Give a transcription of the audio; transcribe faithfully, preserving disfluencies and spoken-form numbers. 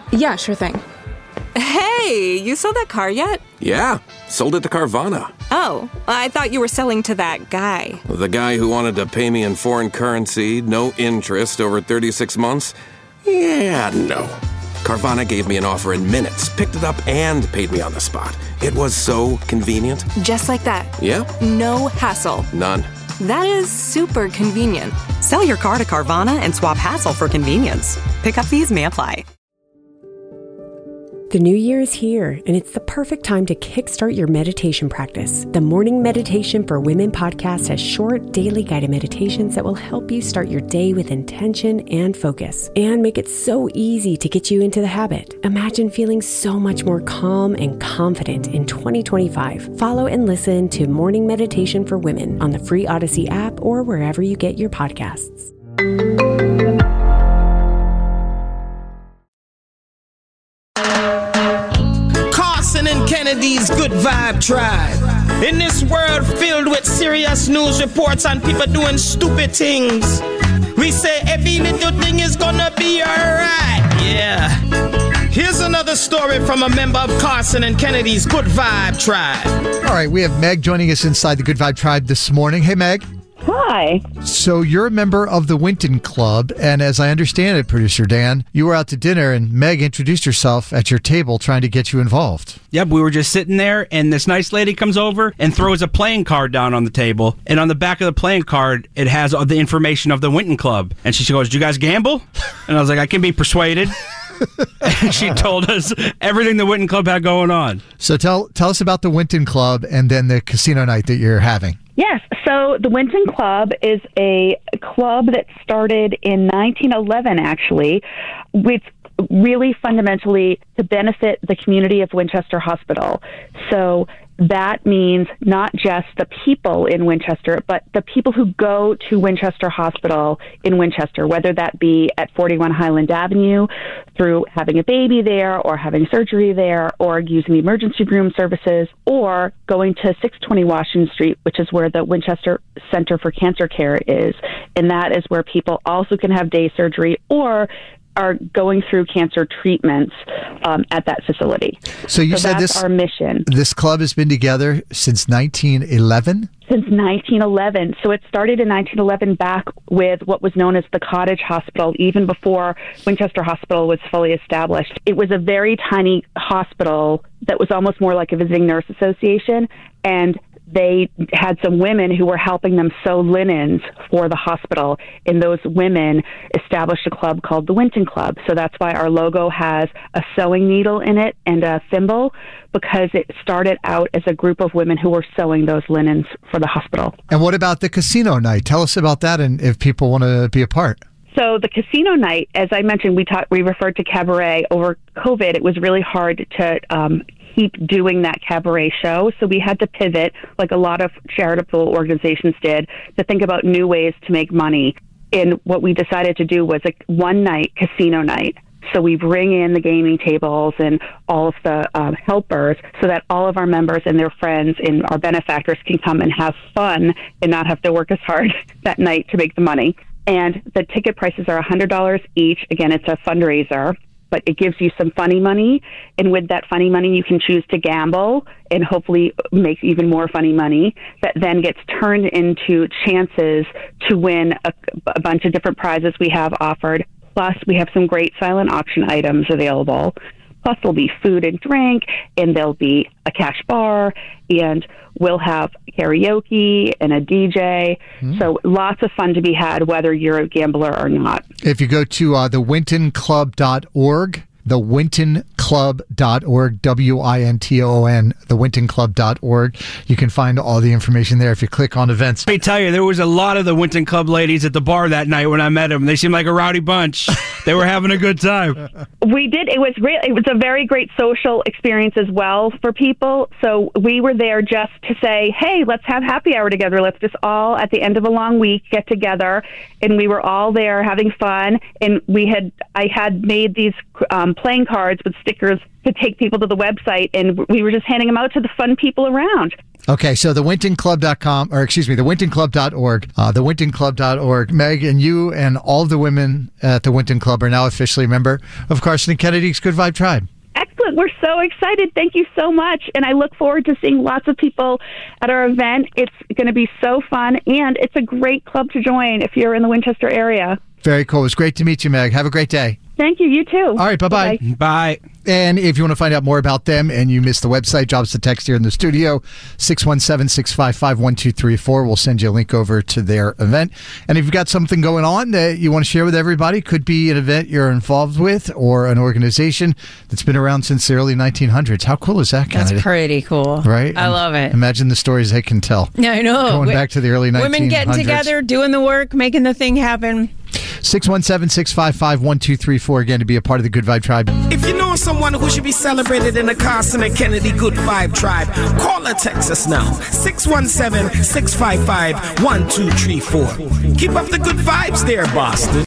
Yeah, sure thing. Hey, you sold that car yet? Yeah, sold it to Carvana. Oh, I thought you were selling to that guy. The guy who wanted to pay me in foreign currency, no interest, over thirty-six months? Yeah, no. Carvana gave me an offer in minutes, picked it up, and paid me on the spot. It was so convenient. Just like that. Yeah. No hassle. None. That is super convenient. Sell your car to Carvana and swap hassle for convenience. Pickup fees may apply. The new year is here, and it's the perfect time to kickstart your meditation practice. The Morning Meditation for Women podcast has short, daily guided meditations that will help you start your day with intention and focus, and make it so easy to get you into the habit. Imagine feeling so much more calm and confident in twenty twenty-five. Follow and listen to Morning Meditation for Women on the free Odyssey app or wherever you get your podcasts. And Kennedy's Good Vibe Tribe. In this world filled with serious news reports and people doing stupid things, we say every little thing is gonna be alright. Yeah. Here's another story from a member of Carson and Kennedy's Good Vibe Tribe. All right, we have Meg joining us inside the Good Vibe Tribe this morning. Hey, Meg. Hi. So you're a member of the Winton Club, and as I understand it, Producer Dan, you were out to dinner, and Meg introduced herself at your table trying to get you involved. Yep, we were just sitting there, and this nice lady comes over and throws a playing card down on the table, and on the back of the playing card, it has all the information of the Winton Club. And she goes, "Do you guys gamble?" And I was like, "I can be persuaded." And she told us everything the Winton Club had going on. So tell tell us about the Winton Club and then the casino night that you're having. Yes, so the Winton Club is a club that started in nineteen eleven, actually, with really fundamentally to benefit the community of Winchester Hospital. So that means not just the people in Winchester, but the people who go to Winchester Hospital in Winchester, whether that be at forty-one Highland Avenue through having a baby there or having surgery there or using the emergency room services or going to six twenty Washington Street, which is where the Winchester Center for Cancer Care is. And that is where people also can have day surgery or are going through cancer treatments um, at that facility. So you so said that's this our mission. This club has been together since nineteen eleven? Since nineteen eleven. So it started in nineteen eleven back with what was known as the Cottage Hospital, even before Winchester Hospital was fully established. It was a very tiny hospital that was almost more like a visiting nurse association, and they had some women who were helping them sew linens for the hospital, and those women established a club called the Winton Club. So that's why our logo has a sewing needle in it and a thimble, because it started out as a group of women who were sewing those linens for the hospital. And what about the casino night? Tell us about that and if people want to be a part. So the casino night, as I mentioned, we talked, we referred to cabaret. Over COVID, it was really hard to um, keep doing that cabaret show. So we had to pivot, like a lot of charitable organizations did, to think about new ways to make money. And what we decided to do was a one night casino night. So we bring in the gaming tables and all of the um, helpers so that all of our members and their friends and our benefactors can come and have fun and not have to work as hard that night to make the money. And the ticket prices are one hundred dollars each. Again, it's a fundraiser, but it gives you some funny money. And with that funny money, you can choose to gamble and hopefully make even more funny money that then gets turned into chances to win a, a bunch of different prizes we have offered. Plus, we have some great silent auction items available. Plus, there'll be food and drink, and there'll be a cash bar, and we'll have karaoke and a D J. Mm. So lots of fun to be had, whether you're a gambler or not. If you go to uh, the winton club dot org, the winton club dot org, W I N T O N, the winton club dot org. You can find all the information there if you click on events. Let me tell you, there was a lot of the Winton Club ladies at the bar that night when I met them. They seemed like a rowdy bunch. They were having a good time. We did. It was real. It was a very great social experience as well for people. So we were there just to say, hey, let's have happy hour together. Let's just all, at the end of a long week, get together. And we were all there having fun. And we had, I had made these um, playing cards with stick stickers to take people to the website, and we were just handing them out to the fun people around. Okay, so the winton club dot com, or excuse me, the winton club dot org, uh, the winton club dot org. Meg, and you and all the women at the Winton Club are now officially a member of Carson and Kennedy's Good Vibe Tribe. Excellent. We're so excited. Thank you so much. And I look forward to seeing lots of people at our event. It's going to be so fun, and it's a great club to join if you're in the Winchester area. Very cool. It was great to meet you, Meg. Have a great day. Thank you. You too. All right. Bye-bye. Bye-bye. Bye. And if you want to find out more about them and you missed the website, drop us a text here in the studio, six one seven, six five five, one two three four. We'll send you a link over to their event. And if you've got something going on that you want to share with everybody, could be an event you're involved with or an organization that's been around since the early nineteen hundreds. How cool is that, Kennedy? That's pretty cool. Right? I love it. Imagine the stories they can tell. Yeah, I know. Going back to the early nineteen hundreds. Women getting together, doing the work, making the thing happen. six one seven, six five five, one two three four, again, to be a part of the Good Vibe Tribe. If you know someone who should be celebrated in the Carson and Kennedy Good Vibe Tribe, call or text us now. six one seven, six five five, one two three four. Keep up the good vibes there, Boston.